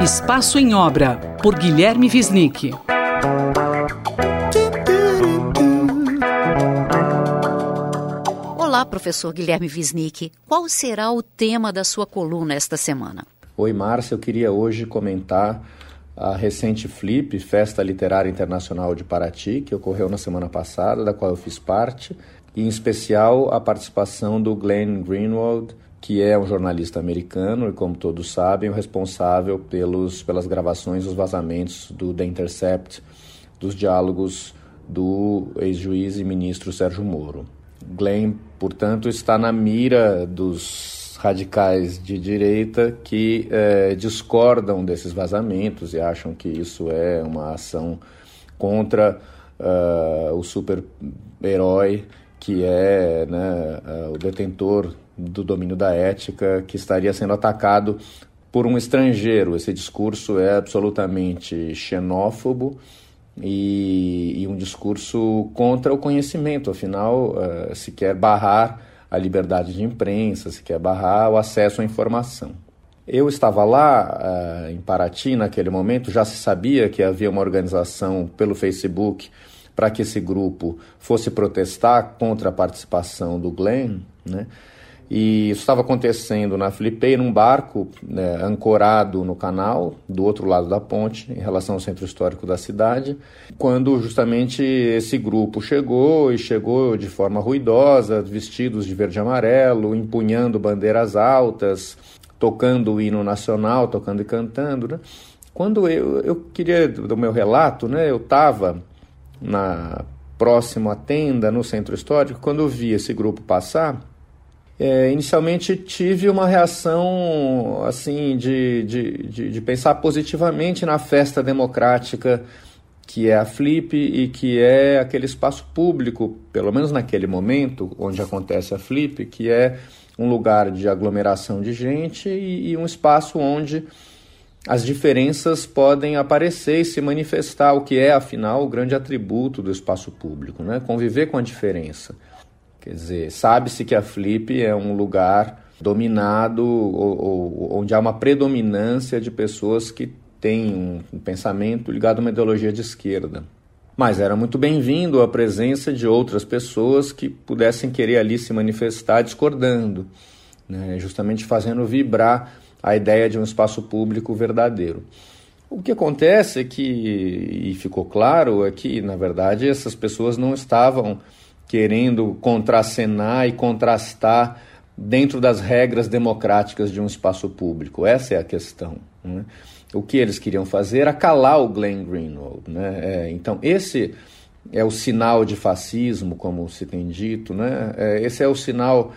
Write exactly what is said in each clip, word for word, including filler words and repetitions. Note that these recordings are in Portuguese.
Espaço em Obra, por Guilherme Wisnik. Olá, professor Guilherme Wisnik. Qual será o tema da sua coluna esta semana? Oi, Márcia. Eu queria hoje comentar a recente Flip, Festa Literária Internacional de Paraty, que ocorreu na semana passada, da qual eu fiz parte, e em especial a participação do Glenn Greenwald, que é um jornalista americano e, como todos sabem, o responsável pelos, pelas gravações, os vazamentos do The Intercept, dos diálogos do ex-juiz e ministro Sérgio Moro. Glenn, portanto, está na mira dos radicais de direita que eh, discordam desses vazamentos e acham que isso é uma ação contra uh, o super-herói que é, né, uh, o detentor do domínio da ética, que estaria sendo atacado por um estrangeiro. Esse discurso é absolutamente xenófobo e, e um discurso contra o conhecimento. Afinal, uh, se quer barrar a liberdade de imprensa, se quer barrar o acesso à informação. Eu estava lá uh, em Paraty naquele momento, já se sabia que havia uma organização pelo Facebook para que esse grupo fosse protestar contra a participação do Glenn, né? E isso estava acontecendo na Flipei, num barco, né, ancorado no canal, do outro lado da ponte, em relação ao centro histórico da cidade, quando justamente esse grupo chegou, e chegou de forma ruidosa, vestidos de verde e amarelo, empunhando bandeiras altas, tocando o hino nacional, tocando e cantando, né? Quando eu, eu queria, do meu relato, né, eu estava na próximo à tenda, no centro histórico, quando eu vi esse grupo passar, É, inicialmente tive uma reação assim de, de, de, de pensar positivamente na festa democrática que é a Flip e que é aquele espaço público, pelo menos naquele momento onde acontece a Flip, que é um lugar de aglomeração de gente e, e um espaço onde as diferenças podem aparecer e se manifestar, o que é, afinal, o grande atributo do espaço público, né? Conviver com a diferença. Quer dizer, sabe-se que a Flip é um lugar dominado, ou, ou, onde há uma predominância de pessoas que têm um pensamento ligado a uma ideologia de esquerda. Mas era muito bem-vindo a presença de outras pessoas que pudessem querer ali se manifestar discordando, né? Justamente fazendo vibrar a ideia de um espaço público verdadeiro. O que acontece é que, e ficou claro, é que, na verdade, essas pessoas não estavam querendo contracenar e contrastar dentro das regras democráticas de um espaço público. Essa é a questão, né? O que eles queriam fazer era calar o Glenn Greenwald, né? É, então, esse é o sinal de fascismo, como se tem dito, né? É, esse é o sinal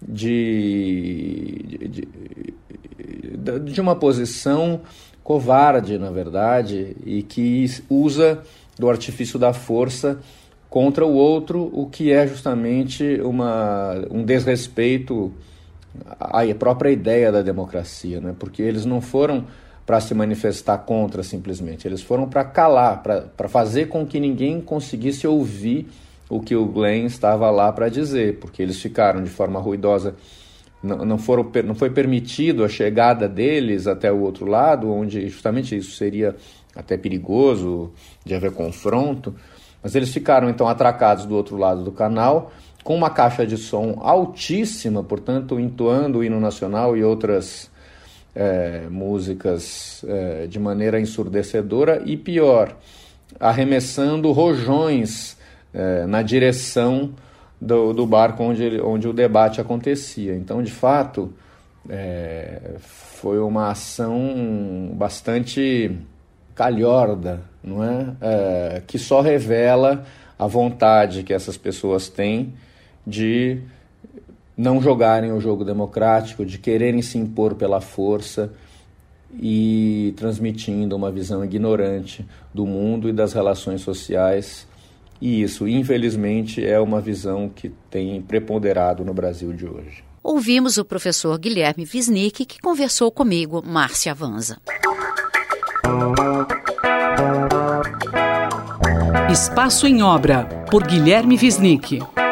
de, de, de, de uma posição covarde, na verdade, e que usa do artifício da força contra o outro, o que é justamente uma, um desrespeito à própria ideia da democracia, né? Porque eles não foram para se manifestar contra simplesmente, eles foram para calar, para fazer com que ninguém conseguisse ouvir o que o Glenn estava lá para dizer, porque eles ficaram de forma ruidosa, não, não, foram, não foi permitido a chegada deles até o outro lado, onde justamente isso seria até perigoso de haver confronto. Mas eles ficaram, então, atracados do outro lado do canal, com uma caixa de som altíssima, portanto, entoando o hino nacional e outras é, músicas é, de maneira ensurdecedora, e pior, arremessando rojões é, na direção do, do barco onde, onde o debate acontecia. Então, de fato, é, foi uma ação bastante calhorda, não é? É, que só revela a vontade que essas pessoas têm de não jogarem o jogo democrático, de quererem se impor pela força e transmitindo uma visão ignorante do mundo e das relações sociais. E isso, infelizmente, é uma visão que tem preponderado no Brasil de hoje. Ouvimos o professor Guilherme Wisnik, que conversou comigo, Márcia Vanza. Espaço em Obra, por Guilherme Wisnik.